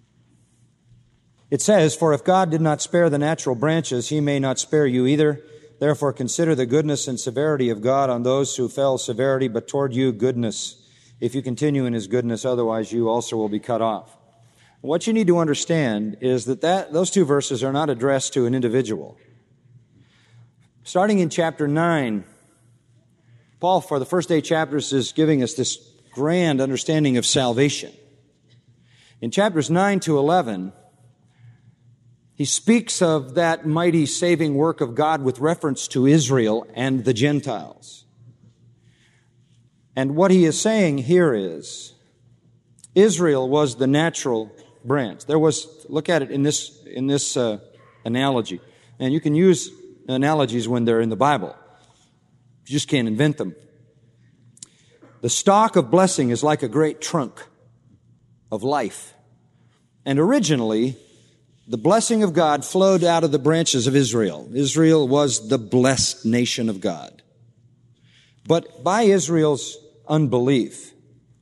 It says, "For if God did not spare the natural branches, He may not spare you either. Therefore consider the goodness and severity of God on those who fell severity, but toward you goodness. If you continue in His goodness, otherwise you also will be cut off." What you need to understand is that, that those two verses are not addressed to an individual. Starting in chapter nine, Paul, for the first eight chapters, is giving us this grand understanding of salvation. In chapters nine to eleven, he speaks of that mighty saving work of God with reference to Israel and the Gentiles. And what he is saying here is, Israel was the natural branch. There was, look at it in this in this uh, analogy. And you can use analogies when they're in the Bible. You just can't invent them. The stalk of blessing is like a great trunk of life. And originally, the blessing of God flowed out of the branches of Israel. Israel was the blessed nation of God. But by Israel's unbelief,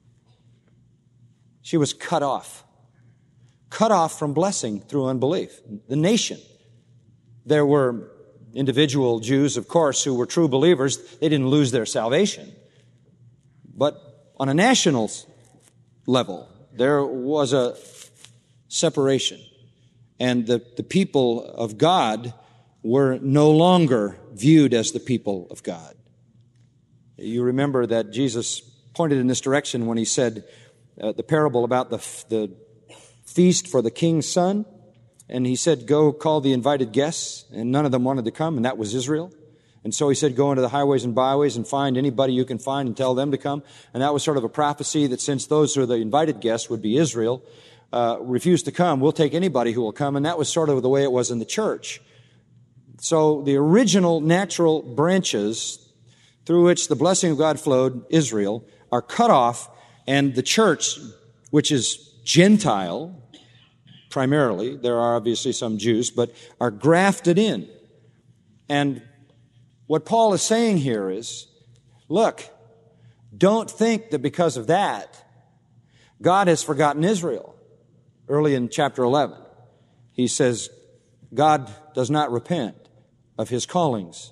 she was cut off. Cut off from blessing through unbelief. The nation. There were individual Jews, of course, who were true believers. They didn't lose their salvation. But on a national level, there was a separation. And the, the people of God were no longer viewed as the people of God. You remember that Jesus pointed in this direction when he said uh, the parable about the, the feast for the king's son. And he said, go call the invited guests. And none of them wanted to come, and that was Israel. And so he said, go into the highways and byways and find anybody you can find and tell them to come. And that was sort of a prophecy that since those who are the invited guests would be Israel, uh, refuse to come, we'll take anybody who will come. And that was sort of the way it was in the church. So the original natural branches through which the blessing of God flowed, Israel, are cut off, and the church, which is Gentile, primarily, there are obviously some Jews, but are grafted in. And what Paul is saying here is, look, don't think that because of that, God has forgotten Israel. Early in chapter eleven, he says, God does not repent of his callings.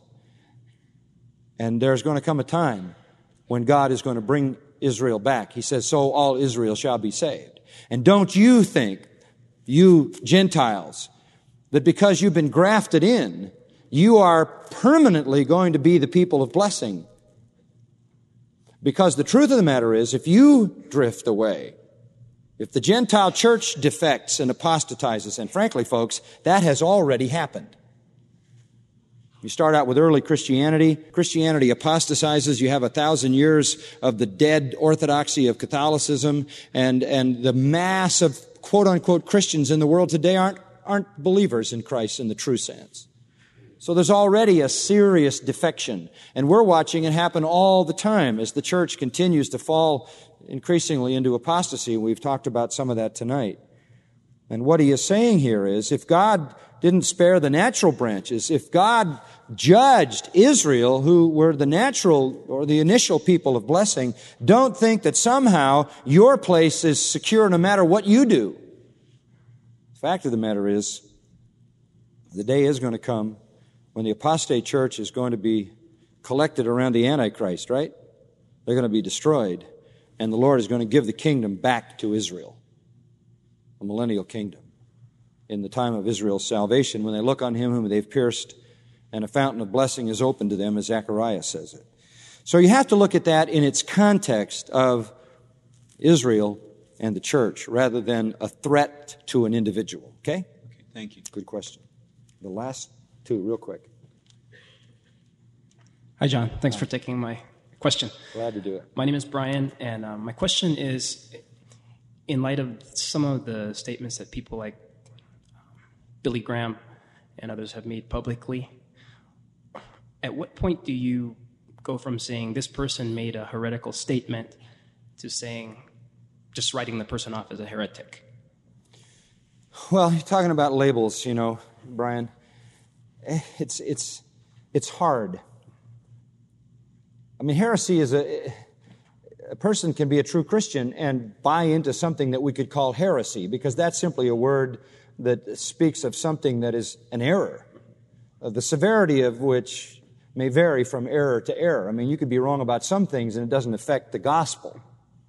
And there's going to come a time when God is going to bring Israel back. He says, so all Israel shall be saved. And don't you think, you Gentiles, that because you've been grafted in, you are permanently going to be the people of blessing. Because the truth of the matter is, if you drift away, if the Gentile church defects and apostatizes, and frankly, folks, that has already happened. You start out with early Christianity. Christianity apostatizes. You have a thousand years of the dead orthodoxy of Catholicism, and, and the mass of quote-unquote Christians in the world today aren't, aren't believers in Christ in the true sense. So there's already a serious defection, and we're watching it happen all the time as the church continues to fall increasingly into apostasy. We've talked about some of that tonight. And what he is saying here is, if God didn't spare the natural branches, if God judged Israel, who were the natural or the initial people of blessing, don't think that somehow your place is secure no matter what you do. The fact of the matter is, the day is going to come when the apostate church is going to be collected around the Antichrist, right? They're going to be destroyed, and the Lord is going to give the kingdom back to Israel, a millennial kingdom, in the time of Israel's salvation, when they look on him whom they've pierced, and a fountain of blessing is open to them, as Zechariah says it. So you have to look at that in its context of Israel and the church, rather than a threat to an individual. Okay? Okay, thank you. Good question. The last two, real quick. Hi, John. Thanks for taking my question. Glad to do it. My name is Brian, and um, my question is, in light of some of the statements that people like Billy Graham and others have made publicly, at what point do you go from saying this person made a heretical statement to saying, just writing the person off as a heretic? Well, you're talking about labels, you know, Brian. It's it's it's hard. I mean, heresy is a a person can be a true Christian and buy into something that we could call heresy, because that's simply a word that speaks of something that is an error, uh, the severity of which may vary from error to error. I mean, you could be wrong about some things and it doesn't affect the gospel.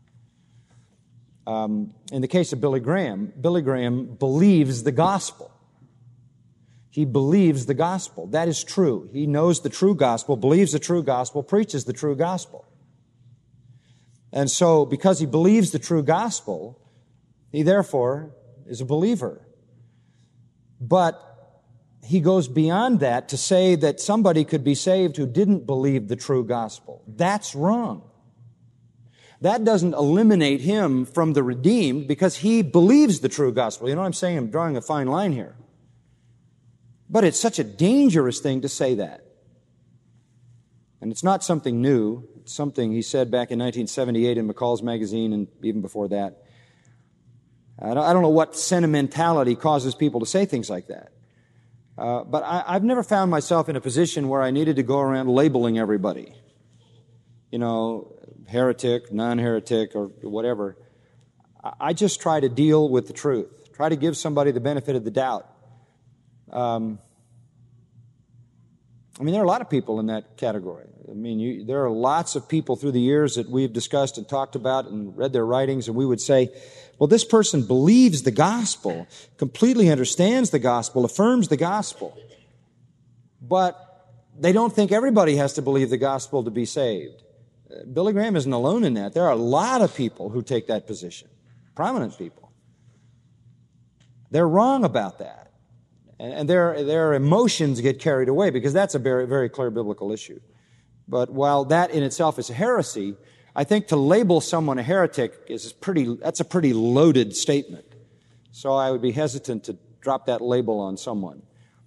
Um, in the case of Billy Graham, Billy Graham believes the gospel. He believes the gospel. That is true. He knows the true gospel, believes the true gospel, preaches the true gospel. And so, because he believes the true gospel, he therefore is a believer. But he goes beyond that to say that somebody could be saved who didn't believe the true gospel. That's wrong. That doesn't eliminate him from the redeemed, because he believes the true gospel. You know what I'm saying? I'm drawing a fine line here. But it's such a dangerous thing to say that. And it's not something new. It's something he said back in nineteen seventy-eight in McCall's magazine, and even before that. I don't know what sentimentality causes people to say things like that. Uh, but I, I've never found myself in a position where I needed to go around labeling everybody. You know, heretic, non-heretic, or whatever. I just try to deal with the truth. Try to give somebody the benefit of the doubt. Um, I mean, there are a lot of people in that category. I mean, you, there are lots of people through the years that we've discussed and talked about and read their writings, and we would say, well, this person believes the gospel, completely understands the gospel, affirms the gospel, but they don't think everybody has to believe the gospel to be saved. Uh, Billy Graham isn't alone in that. There are a lot of people who take that position, prominent people. They're wrong about that. And their, their emotions get carried away, because that's a very, very clear biblical issue. But while that in itself is a heresy, I think to label someone a heretic is pretty, that's a pretty loaded statement. So I would be hesitant to drop that label on someone.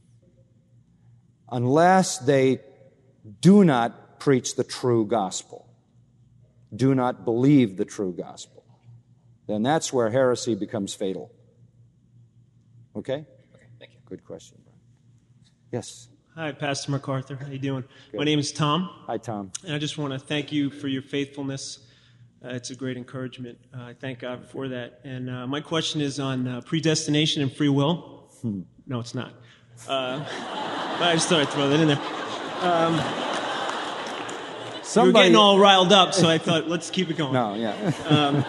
Unless they do not preach the true gospel, do not believe the true gospel, then that's where heresy becomes fatal. Okay? Okay, thank you. Good question, Brian. Yes. Hi, Pastor MacArthur. How you doing? Good. My name is Tom. Hi, Tom. And I just want to thank you for your faithfulness. Uh, it's a great encouragement. Uh, I thank God for that. And uh, my question is on uh, predestination and free will. Hmm. No, it's not. Uh, but I just thought I'd throw that in there. Um, Somebody... You were getting all riled up, so I thought, let's keep it going. No, yeah. um,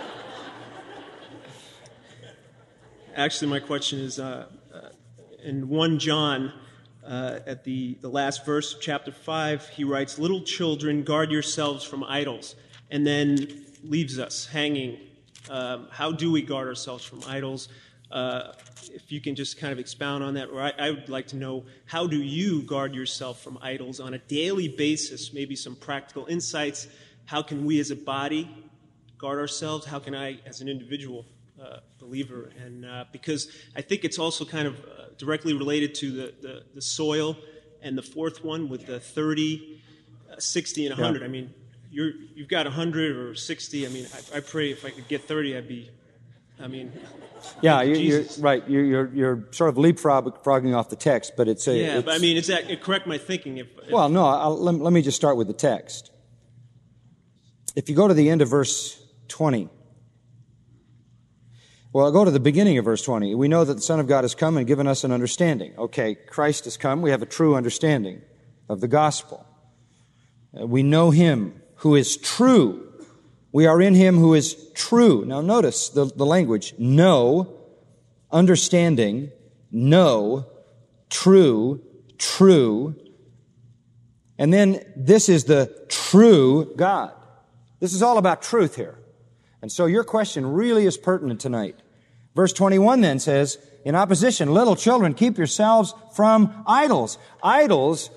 actually, my question is uh, uh, in First John, uh, at the, the last verse of chapter five, he writes, "Little children, guard yourselves from idols," and then leaves us hanging. Um, how do we guard ourselves from idols? Uh, if you can just kind of expound on that, or I, I would like to know, how do you guard yourself from idols on a daily basis? Maybe some practical insights. How can we as a body guard ourselves? How can I as an individual uh, believer? And uh, because I think it's also kind of uh, directly related to the, the, the soil, and the fourth one with the thirty, uh, sixty, and one hundred. Yeah. I mean, you're, you've got one hundred or sixty. I mean, I, I pray if I could get thirty, I'd be, I mean... Yeah, you're, you're right. You're, you're you're sort of leapfrogging off the text, but it's a... Yeah, it's, but I mean, is that, correct my thinking? If, if well, no, I'll, let, let me just start with the text. If you go to the end of verse twenty... Well, I'll go to the beginning of verse twenty. We know that the Son of God has come and given us an understanding. Okay, Christ has come. We have a true understanding of the gospel. Uh, we know Him who is true. We are in Him who is true. Now notice the, the language. Know, understanding, know, true, true. And then this is the true God. This is all about truth here. And so your question really is pertinent tonight. Verse twenty-one then says, in opposition, little children, keep yourselves from idols. Idols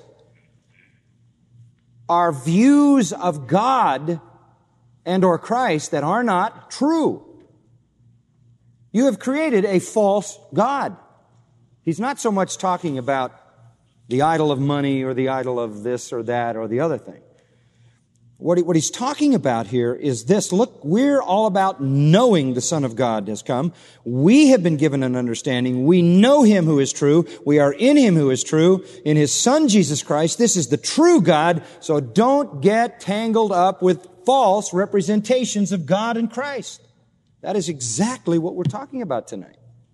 are views of God and or Christ that are not true. You have created a false God. He's not so much talking about the idol of money or the idol of this or that or the other thing. What, he, what he's talking about here is this. Look, we're all about knowing the Son of God has come. We have been given an understanding. We know Him who is true. We are in Him who is true, in His Son Jesus Christ. This is the true God. So don't get tangled up with false representations of God and Christ. That is exactly what we're talking about tonight.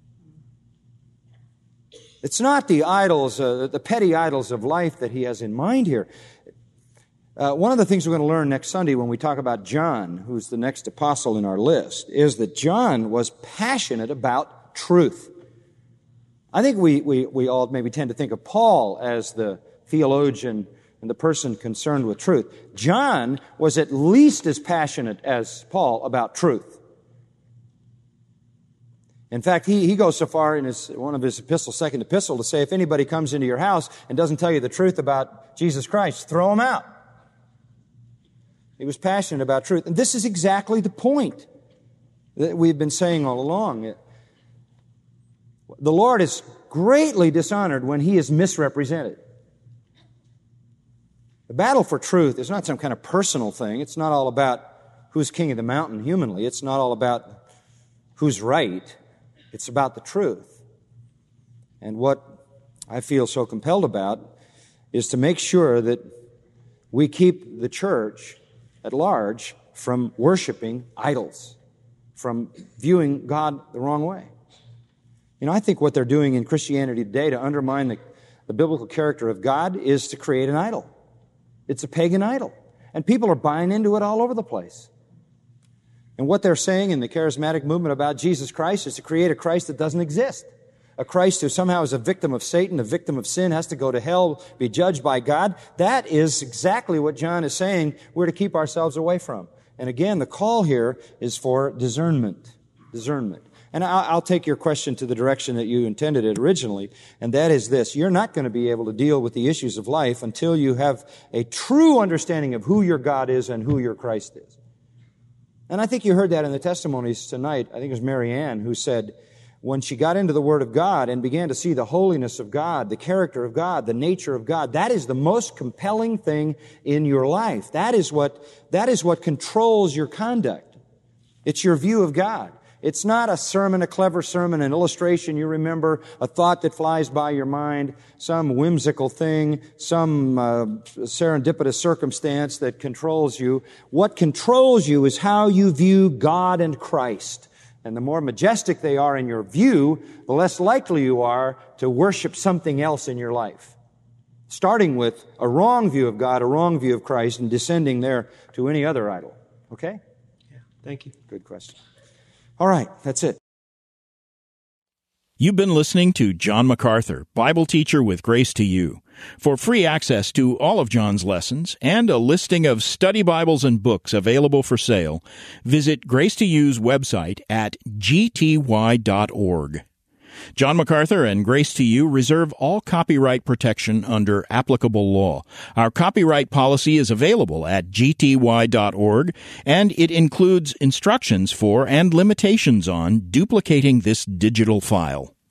It's not the idols, uh, the petty idols of life that he has in mind here. Uh, one of the things we're going to learn next Sunday when we talk about John, who's the next apostle in our list, is that John was passionate about truth. I think we, we, we all maybe tend to think of Paul as the theologian and the person concerned with truth. John was at least as passionate as Paul about truth. In fact, he, he goes so far in his, one of his epistles, second epistle, to say, if anybody comes into your house and doesn't tell you the truth about Jesus Christ, throw him out. He was passionate about truth. And this is exactly the point that we've been saying all along. The Lord is greatly dishonored when He is misrepresented. The battle for truth is not some kind of personal thing. It's not all about who's king of the mountain humanly. It's not all about who's right. It's about the truth. And what I feel so compelled about is to make sure that we keep the church at large from worshiping idols, from viewing God the wrong way. You know, I think what they're doing in Christianity today to undermine the, the biblical character of God is to create an idol. It's a pagan idol. And people are buying into it all over the place. And what they're saying in the charismatic movement about Jesus Christ is to create a Christ that doesn't exist. A Christ who somehow is a victim of Satan, a victim of sin, has to go to hell, be judged by God. That is exactly what John is saying we're to keep ourselves away from. And again, the call here is for discernment. Discernment. And I'll take your question to the direction that you intended it originally, and that is this. You're not going to be able to deal with the issues of life until you have a true understanding of who your God is and who your Christ is. And I think you heard that in the testimonies tonight. I think it was Mary Ann who said, when she got into the Word of God and began to see the holiness of God, the character of God, the nature of God, that is the most compelling thing in your life. That is what, that is what controls your conduct. It's your view of God. It's not a sermon, a clever sermon, an illustration you remember, a thought that flies by your mind, some whimsical thing, some uh, serendipitous circumstance that controls you. What controls you is how you view God and Christ. And the more majestic they are in your view, the less likely you are to worship something else in your life. Starting with a wrong view of God, a wrong view of Christ, and descending there to any other idol. Okay? Yeah, thank you. Good question. All right, that's it. You've been listening to John MacArthur, Bible teacher with Grace to You. For free access to all of John's lessons and a listing of study Bibles and books available for sale, visit Grace to You's website at g t y dot org. John MacArthur and Grace to You reserve all copyright protection under applicable law. Our copyright policy is available at g t y dot org, and it includes instructions for and limitations on duplicating this digital file.